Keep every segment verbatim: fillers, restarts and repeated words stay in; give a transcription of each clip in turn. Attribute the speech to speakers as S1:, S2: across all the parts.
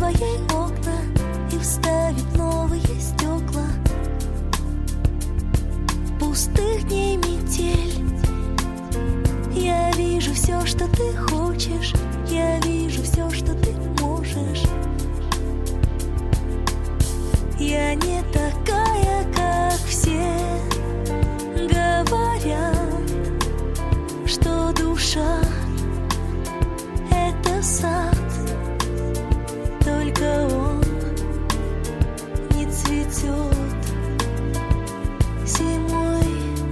S1: твои окна и вставить новые стекла. Пустых дней метель. Я вижу все, что ты хочешь. Я вижу все, что ты можешь. Я не такая, как все. Говорят, что душа — это сад, только он не цветет зимой.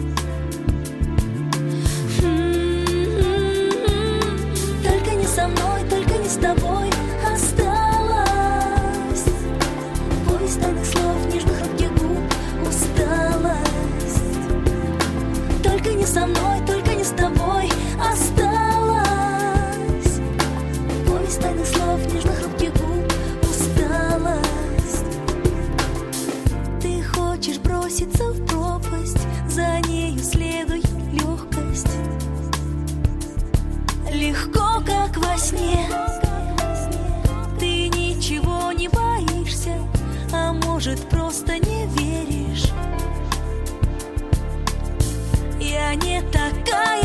S1: М-м-м. Только не со мной, только не с тобой осталась повесть тайных слов, нежных рук губ, усталость. Только не со мной, только не с тобой осталась повесть тайных слов, нежных рук губ, усталость. Ты хочешь броситься в пропасть, за нею следует легкость. Легко, как во сне. Ты ничего не боишься, а может, просто не веришь. Я не такая,